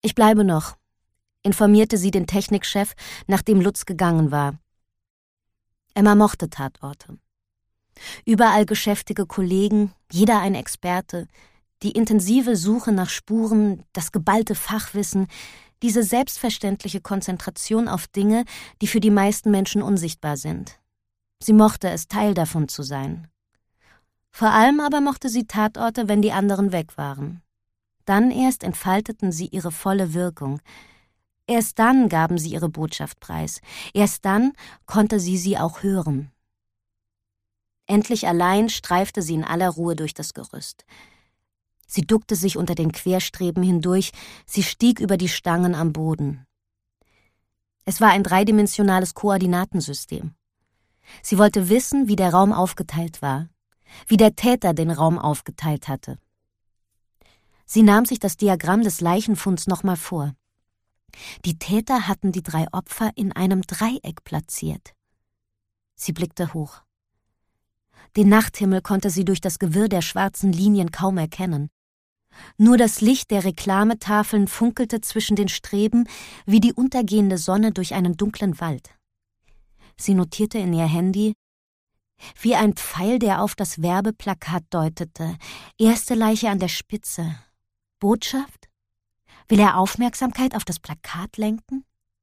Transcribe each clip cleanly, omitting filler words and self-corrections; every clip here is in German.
»Ich bleibe noch«, informierte sie den Technikchef, nachdem Lutz gegangen war. Emma mochte Tatorte. Überall geschäftige Kollegen, jeder ein Experte, die intensive Suche nach Spuren, das geballte Fachwissen, diese selbstverständliche Konzentration auf Dinge, die für die meisten Menschen unsichtbar sind. Sie mochte es, Teil davon zu sein. Vor allem aber mochte sie Tatorte, wenn die anderen weg waren. Dann erst entfalteten sie ihre volle Wirkung. Erst dann gaben sie ihre Botschaft preis. Erst dann konnte sie auch hören. Endlich allein streifte sie in aller Ruhe durch das Gerüst. Sie duckte sich unter den Querstreben hindurch, sie stieg über die Stangen am Boden. Es war ein dreidimensionales Koordinatensystem. Sie wollte wissen, wie der Raum aufgeteilt war, wie der Täter den Raum aufgeteilt hatte. Sie nahm sich das Diagramm des Leichenfunds nochmal vor. Die Täter hatten die 3 Opfer in einem Dreieck platziert. Sie blickte hoch. Den Nachthimmel konnte sie durch das Gewirr der schwarzen Linien kaum erkennen. Nur das Licht der Reklametafeln funkelte zwischen den Streben wie die untergehende Sonne durch einen dunklen Wald. Sie notierte in ihr Handy, wie ein Pfeil, der auf das Werbeplakat deutete. Erste Leiche an der Spitze. Botschaft? Will er Aufmerksamkeit auf das Plakat lenken?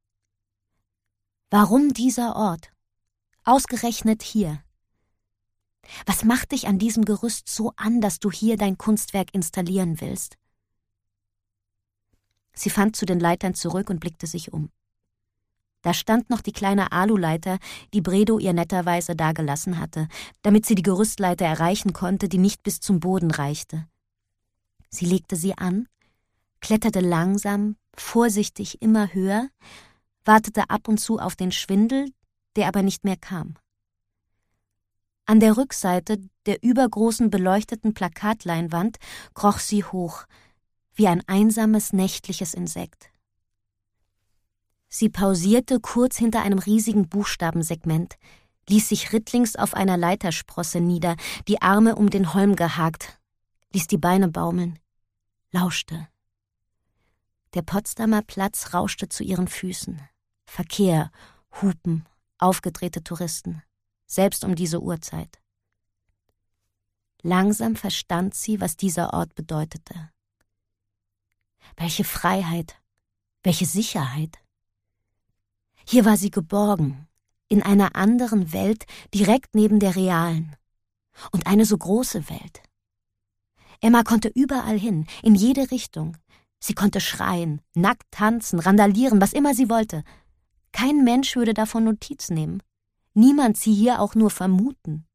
Warum dieser Ort? Ausgerechnet hier. Was macht dich an diesem Gerüst so an, dass du hier dein Kunstwerk installieren willst? Sie fand zu den Leitern zurück und blickte sich um. Da stand noch die kleine Aluleiter, die Bredow ihr netterweise dagelassen hatte, damit sie die Gerüstleiter erreichen konnte, die nicht bis zum Boden reichte. Sie legte sie an, kletterte langsam, vorsichtig immer höher, wartete ab und zu auf den Schwindel, der aber nicht mehr kam. An der Rückseite der übergroßen beleuchteten Plakatleinwand kroch sie hoch, wie ein einsames nächtliches Insekt. Sie pausierte kurz hinter einem riesigen Buchstabensegment, ließ sich rittlings auf einer Leitersprosse nieder, die Arme um den Holm gehakt, ließ die Beine baumeln, lauschte. Der Potsdamer Platz rauschte zu ihren Füßen. Verkehr, Hupen, aufgedrehte Touristen, selbst um diese Uhrzeit. Langsam verstand sie, was dieser Ort bedeutete. Welche Freiheit, welche Sicherheit. Hier war sie geborgen, in einer anderen Welt, direkt neben der realen. Und eine so große Welt. Emma konnte überall hin, in jede Richtung. Sie konnte schreien, nackt tanzen, randalieren, was immer sie wollte. Kein Mensch würde davon Notiz nehmen. Niemand sie hier auch nur vermuten.